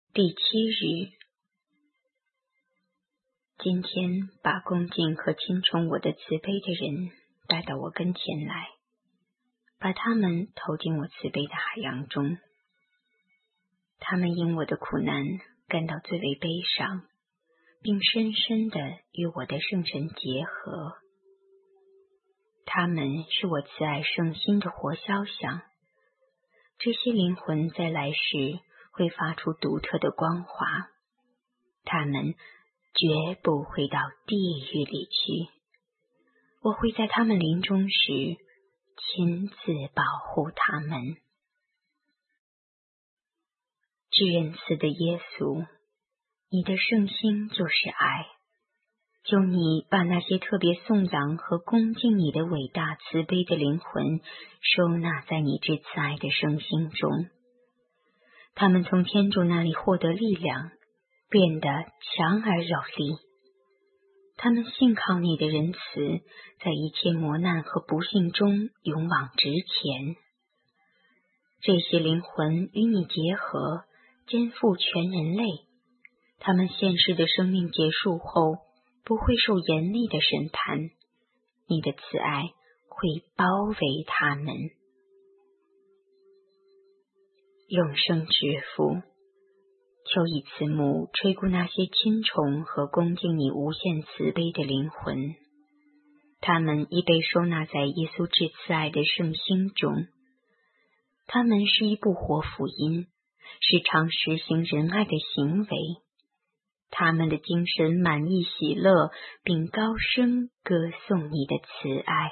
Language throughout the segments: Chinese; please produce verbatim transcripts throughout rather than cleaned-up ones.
第七日，今天把恭敬和亲崇我的慈悲的人带到我跟前来，把他们投进我慈悲的海洋中。他们因我的苦难感到最为悲伤，并深深地与我的圣神结合。他们是我慈爱圣心的活肖像，这些灵魂在来世会发出独特的光华，他们绝不会到地狱里去。我会在他们临终时亲自保护他们。至仁慈的耶稣，你的圣心就是爱，求你把那些特别颂扬和恭敬你的伟大慈悲的灵魂收纳在你至慈爱的圣心中。他们从天主那里获得力量，变得强而有力。他们信靠你的仁慈，在一切磨难和不幸中勇往直前。这些灵魂与你结合，肩负全人类。他们现世的生命结束后，不会受严厉的审判。你的慈爱会包围他们。永生之父，求以慈母垂顾那些亲崇和恭敬你无限慈悲的灵魂，他们已被收纳在耶稣至慈爱的圣心中。他们是一部活福音，是常实行仁爱的行为。他们的精神满意喜乐，并高声歌颂你的慈爱。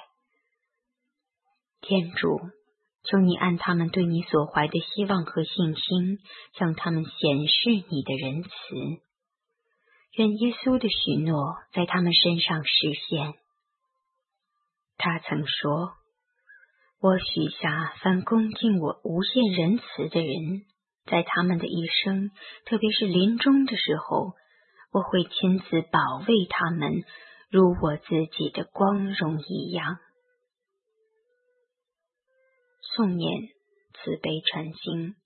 天主，求你按他们对你所怀的希望和信心，向他们显示你的仁慈。愿耶稣的许诺在他们身上实现。他曾说，我许下凡恭敬我无限仁慈的人，在他们的一生，特别是临终的时候，我会亲自保卫他们，如我自己的光荣一样。诵念慈悲传经。